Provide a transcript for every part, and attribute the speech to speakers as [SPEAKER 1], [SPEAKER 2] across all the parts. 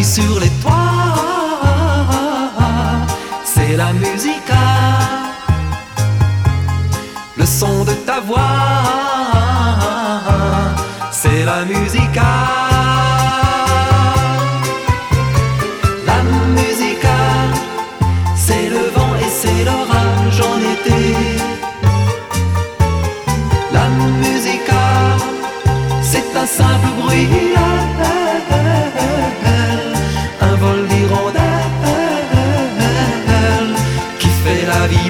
[SPEAKER 1] sur les toits, c'est la musica. Le son de ta voix, c'est la musica. La musica, c'est le vent et c'est l'orage en été. La musica, c'est un simple bruit, un vol d'hirondelle qui fait la vie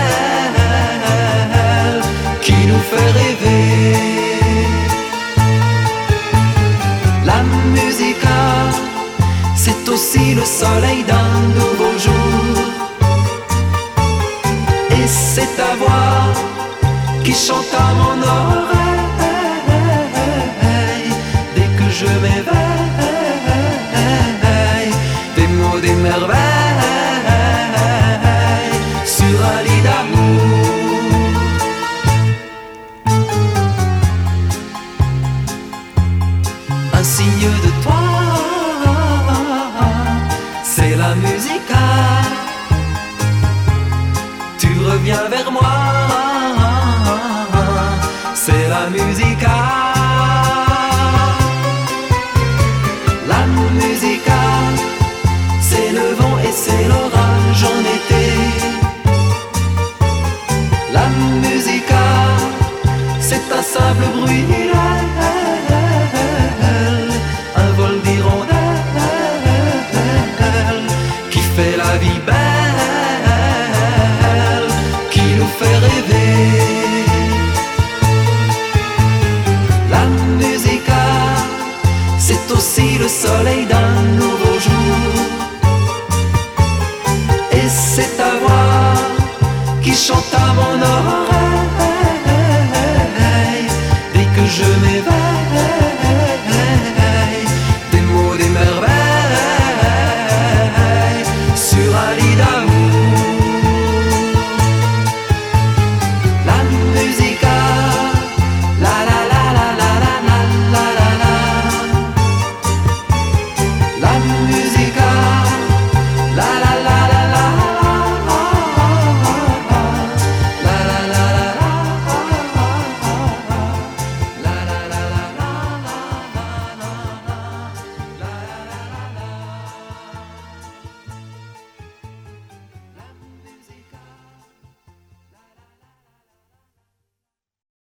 [SPEAKER 1] belle, qui nous fait rêver. La musica, c'est aussi le soleil d'un nouveau jour. Et c'est ta voix qui chante à mon oreille dès que je m'éveille. Des mots, des merveilles sur un lit d'amour. Un signe de toi, c'est la musica. Tu reviens vers moi, c'est la musica. La musica, c'est le vent et c'est l'orage en été. La musica, c'est un simple bruit,